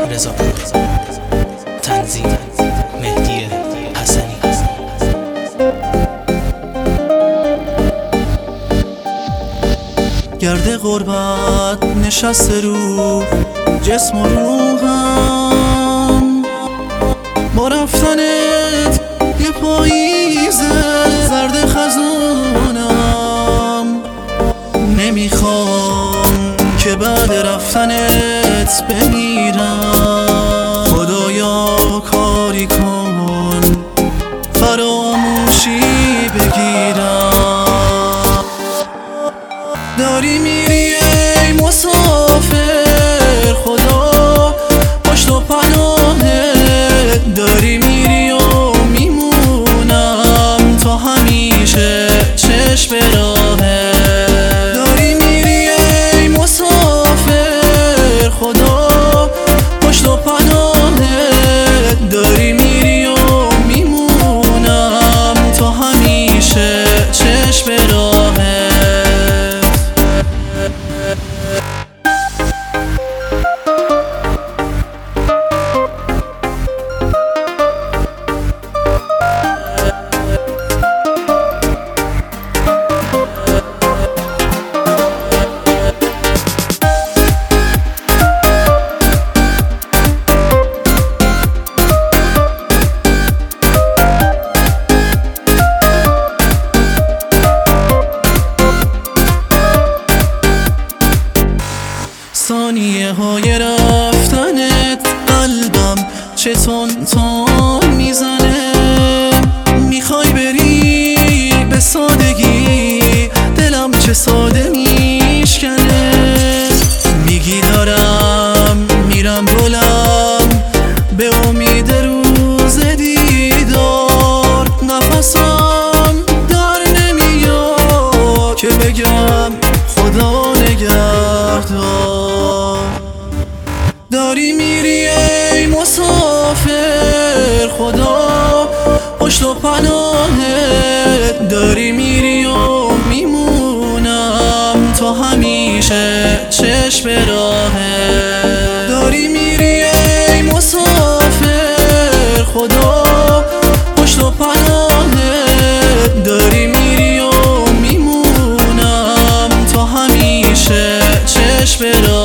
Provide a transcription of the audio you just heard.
رضاپور. تنظیم مهدی حسنی. گرد غربت نشسته رو جسم و روحم، با رفتنت یه پاییز زرد خزونم. نمیخوام که بعد رفتنت بمیرم. خدایا کاری کن فراموشی بگیرم. داری میری ای مسافر، خدا پشت و پناهت. داری میری و میمونم تا همیشه چشم به راهت. داری میری ای مسافر، خدا پشت و پناهت. داری میری و میمونم تا همیشه چشم به راهت. ثانیه های رفتنت قلبم چه تون میزنه. میخوای بری به سادگی، دلم چه ساده میشکنه. میگی دارم میرم گلم به امید روز دیدار. نفسم در نمیاد که بگم خدا نگهدار. داری میری ای مسافر، خدا پشت و پناهت. داری میری و میمونم تا همیشه چشم به راهت. داری میری ای مسافر، خدا پشت و پناهت. داری میری و میمونم تا همیشه چشم به راهت.